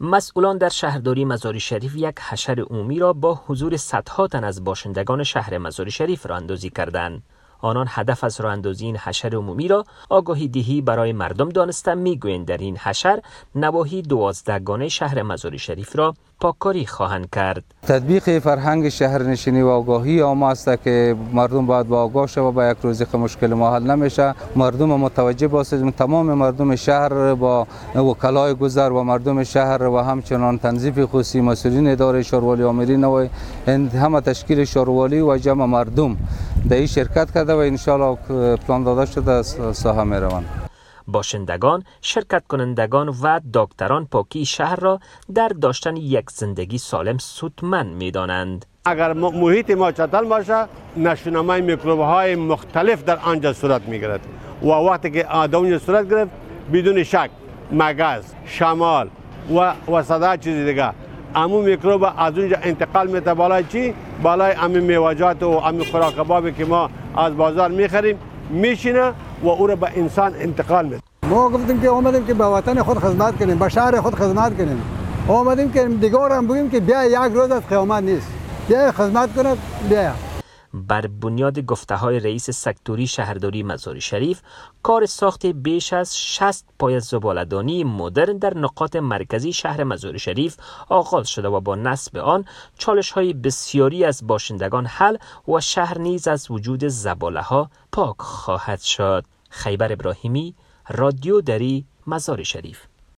مسئولان در شهرداری مزار شریف یک حشر عمومی را با حضور صدها تن از باشندگان شهر مزار شریف راهاندازی کردند. آنان هدف از راهاندازی این حشر عمومی را آگاهی دهی برای مردم دانسته میگویند در این حشر نواحی 12 گانه شهر مزار شریف را پاککاری خواهند کرد. تطبیق فرهنگ شهرنشینی و آگاهی عامه است که مردم باید با آگاه شوند. با یک روزی که مشکل ما حل نمیشه، مردم متوجه باشند. تمام مردم شهر با وکلای گذر و مردم شهر و همچنان تنظیم خصوصی مسئولین اداره شاروالی آمرین و همه تشکیل شاروالی و جمع مردم در این شرکت کرده و ان شاء الله پلان داده شده از ساحه می روند. باشندگان، شرکت کنندگان و دکتران پاکی شهر را در داشتن یک زندگی سالم سودمند می دانند. اگر محیط ما چتل باشه، نشونامه میکروب های مختلف در آنجا صورت می گیرد و وقتی که آدم صورت گرفت بدون شک مگس، شمال و صدا چیزی دیگه امو میکروب از اونجا انتقال میته بالای چی؟ بالای امی میوجات و امی خوراک کبابی که ما از بازار میخریم میشینه و او را به انسان انتقال میده. ما گفتیم که اومدیم که به وطن خود خدمت کنیم، به شهر خود خدمت کنیم. اومدیم که دیگه هم بگیم که بیا یک روز از قیامت نیست. بیا خدمت کنه بیا. بر بنیاد گفته‌های رئیس سکتوری شهرداری مزار شریف، کار ساخت بیش از 60 پایه زباله‌دانی مدرن در نقاط مرکزی شهر مزار شریف آغاز شده و با نصب آن چالش‌های بسیاری از باشندگان حل و شهر نیز از وجود زباله‌ها پاک خواهد شد. خیبر ابراهیمی، رادیو دری، مزار شریف.